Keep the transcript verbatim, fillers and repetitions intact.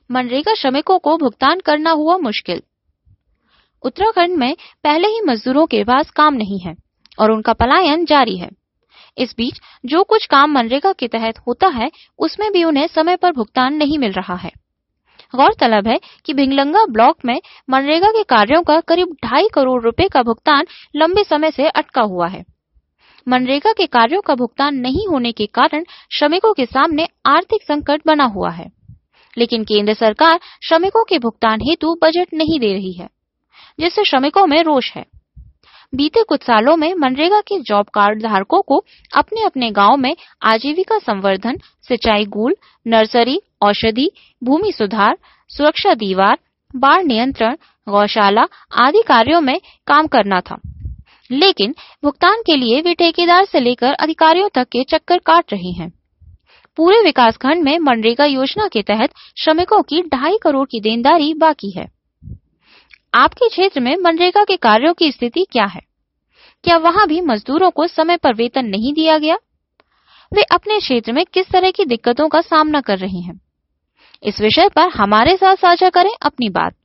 मनरेगा श्रमिकों को भुगतान करना हुआ मुश्किल। उत्तराखंड में पहले ही मजदूरों के पास काम नहीं है और उनका पलायन जारी है। इस बीच जो कुछ काम मनरेगा के तहत होता है उसमें भी उन्हें समय पर भुगतान नहीं मिल रहा है। गौरतलब है कि भिंगलंगा ब्लॉक में मनरेगा के कार्यों का करीब ढाई करोड़ रुपए का भुगतान लंबे समय से अटका हुआ है। मनरेगा के कार्यों का भुगतान नहीं होने के कारण श्रमिकों के सामने आर्थिक संकट बना हुआ है, लेकिन केंद्र सरकार श्रमिकों के भुगतान हेतु बजट नहीं दे रही है, जिससे श्रमिकों में रोष है। बीते कुछ सालों में मनरेगा के जॉब कार्ड धारकों को अपने अपने गांव में आजीविका संवर्धन, सिंचाई गूल, नर्सरी, औषधि, भूमि सुधार, सुरक्षा दीवार, बाढ़ नियंत्रण, गौशाला आदि कार्यों में काम करना था, लेकिन भुगतान के लिए वे ठेकेदार से लेकर अधिकारियों तक के चक्कर काट रहे हैं। पूरे विकासखंड में मनरेगा योजना के तहत श्रमिकों की ढाई करोड़ की देनदारी बाकी है। आपके क्षेत्र में मनरेगा के कार्यों की स्थिति क्या है? क्या वहां भी मजदूरों को समय पर वेतन नहीं दिया गया? वे अपने क्षेत्र में किस तरह की दिक्कतों का सामना कर रहे हैं? इस विषय पर हमारे साथ साझा करें अपनी बात।